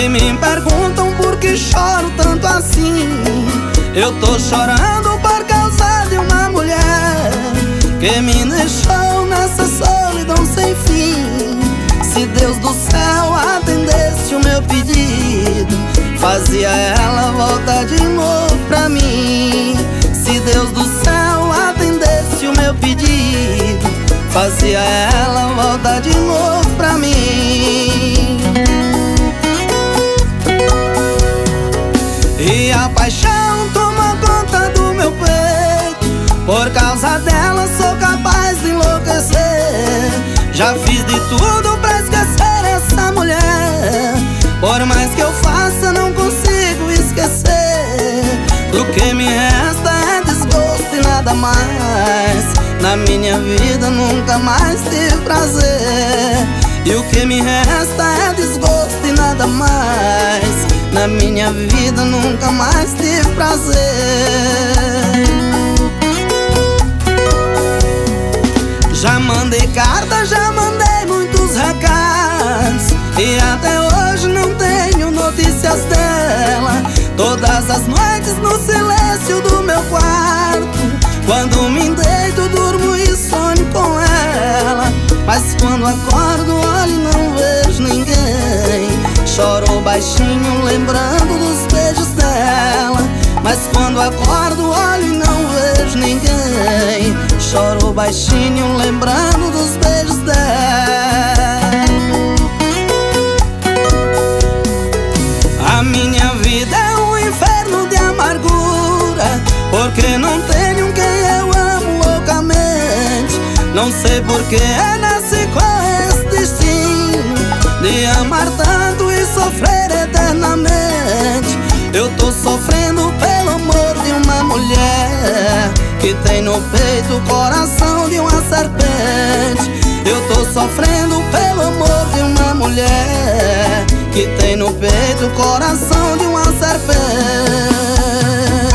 me perguntam por que choro tanto assim, eu tô chorando por causa de uma mulher que me deixou nessa solidão sem fim. Se Deus do céu atendesse o meu pedido, fazia ela voltar de novo pra mim. Se Deus do céu atendesse o meu pedido, fazia ela voltar de novo pra mim. E a paixão tomou conta do meu peito, por causa dela sou capaz de enlouquecer. Já fiz de tudo pra esquecer essa mulher, por mais que eu faça não consigo esquecer. O que me resta é desgosto e nada mais. Na minha vida nunca mais tive prazer. E o que me resta é desgosto e nada mais. Na minha vida nunca mais tive prazer. Já mandei carta, já mandei muitos recados, e até hoje não tenho notícias dela. Todas as noites no silêncio do meu quarto, quando me deito durmo e sonho com ela. Mas quando acordo olho e não vejo ninguém. Choro baixinho lembrando dos beijos dela. Mas quando acordo olho e não vejo ninguém. Choro baixinho lembrando dos beijos dela. A minha vida é um inferno de amargura, porque não tenho quem eu amo loucamente. Não sei porque nasci com esse destino de amar tanto e sofrer eternamente. Eu tô sofrendo pelo amor de uma mulher que tem no peito o coração de uma serpente. Eu tô sofrendo pelo amor de uma mulher que tem no peito o coração de uma serpente.